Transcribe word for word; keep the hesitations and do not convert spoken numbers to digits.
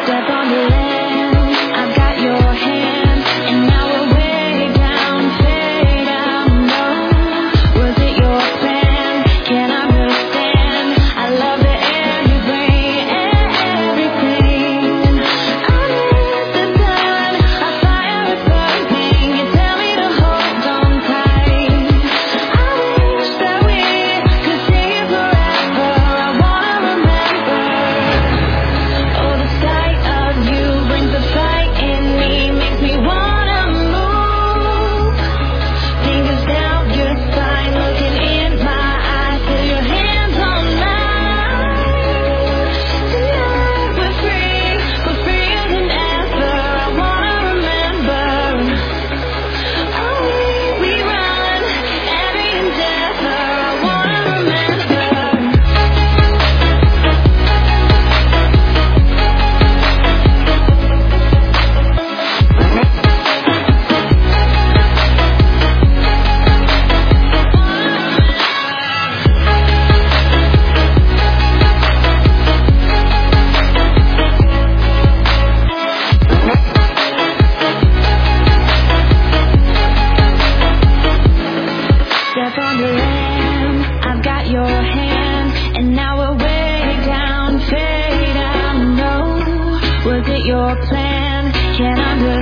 Step on the land, I've got your hand, and now we're way down, fade out, no. Was it your plan? Can't understand. I love the air you bring, everything. I miss the sun, our fire is burning. You tell me to hold on tight. I wish that we could stay here forever. I wanna remember. Oh, the sight of you brings the fight in me, makes me wanna move. Fingers down your spine, looking in my eyes, feel your hands on mine. Tonight we're free, we're freer than ever. I wanna remember. Oh, we, we run every endeavor. I wanna remember. Step on the land, I've got your hand, and now we're way down, fade out, no. Was it your plan? Can't understand.